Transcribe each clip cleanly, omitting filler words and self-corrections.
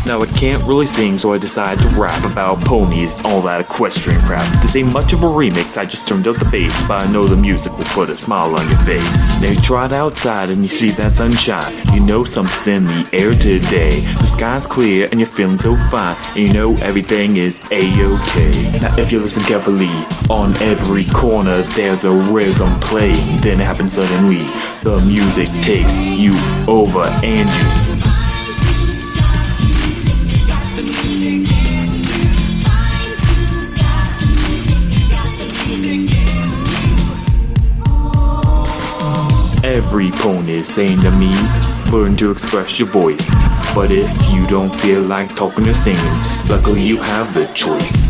Now I can't really sing, so I decide to rap about ponies, all that equestrian crap. This ain't much of a remix, I just turned up the bass, but I know the music will put a smile on your face. Now you trot outside and you see that sunshine, you know something's in the air today. The sky's clear and you're feeling so fine, and you know everything is A-OK. Now if you listen carefully, on every corner there's a rhythm playing. Then it happens suddenly, the music takes you over and you every pony is saying to me, learn to express your voice. But if you don't feel like talking or singing, luckily you have the choice.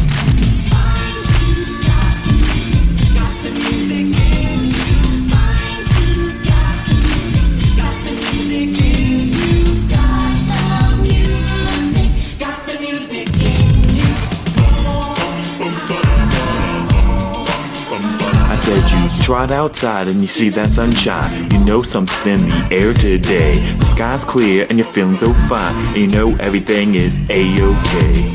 I said you trot outside and you see that sunshine, you know something's in the air today. The sky's clear and you're feeling so fine, and you know everything is A-OK.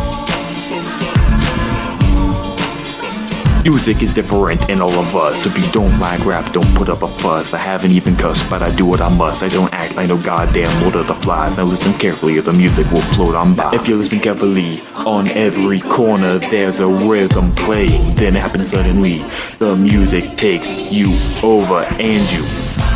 Music is different in all of us. If you don't like rap, don't put up a fuss. I haven't even cussed, but I do what I must. I don't act like no goddamn Lord of the Flies. Now listen carefully or the music will float on by. If you listen carefully, on every corner there's a rhythm playing. Then it happens suddenly, the music takes you over and you